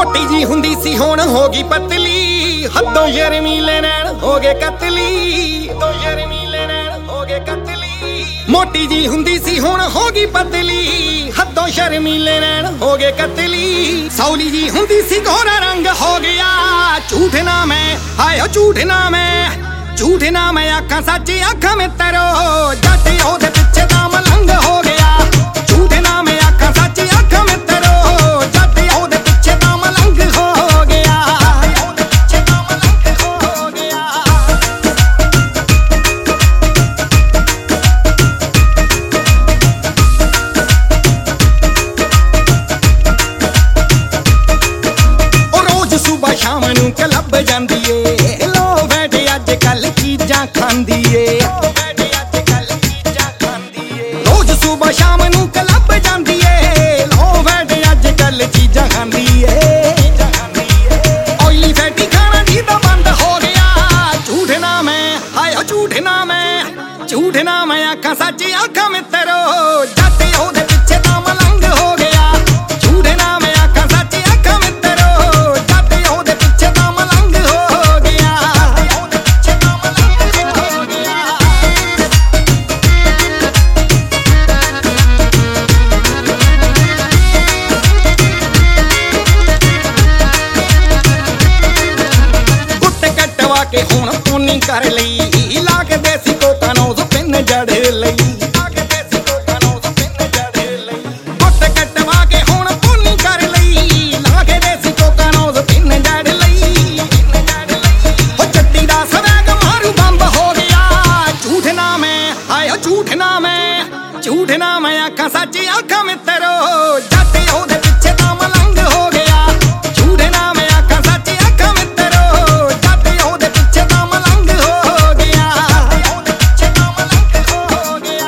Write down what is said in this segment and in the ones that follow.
ਮੋਟੀ ਜੀ ਹੁੰਦੀ ਸੀ ਹੁਣ ਹੋ ਗਈ ਪਤਲੀ, ਹੱਦੋਂ ਸ਼ਰਮੀਲੇ ਨੈਣ ਹੋ ਗਏ ਕਤਲੀ, ਹੱਦੋਂ ਸ਼ਰਮੀਲੇ ਨੈਣ ਹੋ ਗਏ ਕਤਲੀ। ਮੋਟੀ ਜੀ ਹੁੰਦੀ ਸੀ ਹੁਣ ਹੋ ਗਈ ਪਤਲੀ, ਹੱਦੋਂ ਸ਼ਰਮੀਲੇ ਨੈਣ ਹੋ ਗਏ ਕਤਲੀ। ਸੌਲੀ ਜੀ ਹੁੰਦੀ ਸੀ ਗੋਰਾ ਰੰਗ ਹੋ ਗਿਆ, ਝੂਠ ਨਾ ਮੈਂ ਹਾਏ ਝੂਠ ਨਾ ਮੈਂ, ਝੂਠ ਨਾ ਮੈਂ ਆਖਾਂ ਸੱਚ ਆਖਾਂ ਮਿੱਤਰੋ, ਜੱਟ ਉਹਦੇ ਪਿੱਛੇ ਦਾ ਮਲੰਗ ਹੋ ਗਿਆ। ਝੂਠ ਨਾ ਮੈਂ ਆਖਾਂ ਸੱਚ ਆਖਾਂ ਮਿੱਤਰੋ, ਜੱਟ ਉਹਦੇ ਪਿੱਛੇ ਦਾ ਮਲੰਗ ਹੋ ਗਿਆ, ਉਹਦੇ ਪਿੱਛੇ ਦਾ ਮਲੰਗ ਹੋ ਗਿਆ। ਉਹ ਰੋਜ਼ ਸੁਬਹ ਸ਼ਾਮ ਨੂੰ ਕਲੱਬ ਜਾਂਦੀ ਏ, ਲੋ ਬੈਠੇ ਅੱਜ ਕੱਲ ਚੀਜ਼ਾਂ ਖਾਂਦੀ ਏ, ਰੋਜ਼ ਸੁਬਹ ਸ਼ਾਮ ਨੂੰ ਕਲੱਬ ਜਾਂਦੀ ਏ, ਲੋ ਬੈਠੇ ਅੱਜ ਕੱਲ ਚੀਜ਼ਾਂ ਖਾਂਦੀ ਏ। ਓਇਲੀ ਫੈਟੀ ਖਾਣਾ ਜੀ ਦਾ ਬੰਦ ਹੋ ਗਿਆ, ਝੂਠ ਨਾ ਮੈਂ ਹਾਏ ਝੂਠ ਨਾ ਮੈਂ, ਝੂਠ ਨਾ ਮੈਂ ਆਖਾਂ ਸੱਚ ਆਖਾਂ ਮਿੱਤਰੋ, ਜੱਟ ਉਹਦੇ ਪਿੱਛੇ ਦਾ ਮਲੰਗ ਹੋ ਗਿਆ। ਝੂਠ ਨਾ ਮੈਂ ਆਖਾਂ ਸੱਚ ਆਖਾਂ ਮਿੱਤਰੋ, ਜੱਟ ਉਹਦੇ ਪਿੱਛੇ ਦਾ ਮਲੰਗ ਹੋ ਗਿਆ, ਉਹਦੇ ਪਿੱਛੇ ਦਾ ਮਲੰਗ ਹੋ ਗਿਆ। ਗੁੱਟ ਕਟਵਾ ਕੇ ਹੁਣ ਪੂਨੀ ਕਰ ਲਈ, ਲਾ ਕੇ ਦੇਸੀ ਕੋਕਾ ਨੋਜ਼ ਪਿੰਨ ਜੜ ਲਈ, ਲਾ ਕੇ ਦੇਸੀ ਕੋਕਾ ਨੋਜ਼ ਪਿੰਨ ਜੜ ਲਈ। ਗੁੱਟ ਕਟਵਾ ਕੇ ਹੁਣ ਪੂਨੀ ਕਰ ਲਈ, ਲਾ ਕੇ ਦੇਸੀ ਕੋਕਾ ਨੋਜ਼ ਪਿੰਨ ਜੜ ਲਈ, ਪਿੰਨ ਜੜ ਲਈ। ਉਹ ਚੱਟੀ ਦਾ ਸਵੈਗ ਮਾਰੂ ਬੰਬ ਹੋ ਗਿਆ, ਝੂਠ ਨਾ ਮੈਂ ਹਾਏ ਝੂਠ ਨਾ ਮੈਂ, ਝੂਠ ਨਾ ਮੈਂ ਆਖਾਂ ਸੱਚ ਆਖਾਂ ਮਿੱਤਰੋ, ਜੱਟ ਉਹਦੇ ਪਿੱਛੇ ਦਾ ਮਲੰਗ ਹੋ ਗਿਆ। ਝੂਠ ਨਾ ਮੈਂ ਆਖਾਂ ਸੱਚ ਆਖਾਂ ਮਿੱਤਰੋ, ਜੱਟ ਉਹਦੇ ਪਿੱਛੇ ਦਾ ਮਲੰਗ ਹੋ ਗਿਆ, ਉਹਦੇ ਪਿੱਛੇ ਦਾ ਮਲੰਗ ਹੋ ਗਿਆ।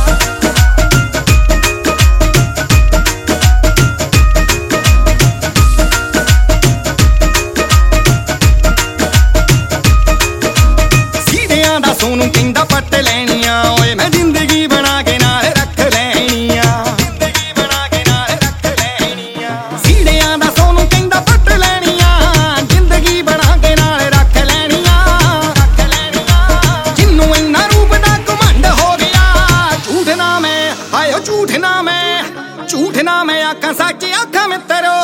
ਸੀੜਿਆਂ ਦਾ ਸੋਨੂੰ ਕਹਿੰਦਾ ਪੱਟ ਲੈਣੀਆਂ, ਓਏ ਮੈਂ ਜ਼ਿੰਦਗੀ ਬਣਾ ਕੇ ਨਾਲ ਰੱਖ ਲੈਣੀਆਂ, ਜ਼ਿੰਦਗੀ ਬਣਾ ਕੇ ਨਾਲ ਰੱਖ ਲੈਣੀਆਂ। ਸੀੜਿਆਂ ਦਾ ਸੋਨੂੰ ਕਹਿੰਦਾ ਪੱਟ ਲੈਣੀਆਂ, ਜ਼ਿੰਦਗੀ ਬਣਾ ਕੇ ਨਾਲ ਰੱਖ ਲੈਣੀਆਂ, ਰੱਖ ਲੈਣੀਆਂ। ਜਿੰਨੂੰ ਇੰਨਾ ਰੂਪ ਦਾ ਘਮੰਡ ਹੋ ਗਿਆ, ਝੂਠ ਨਾ ਮੈਂ ਹਾਏ ਝੂਠ ਨਾ ਮੈਂ, ਝੂਠ ਨਾ ਮੈਂ ਆਖਾਂ ਸੱਚ ਆਖਾਂ ਮਿੱਤਰੋ,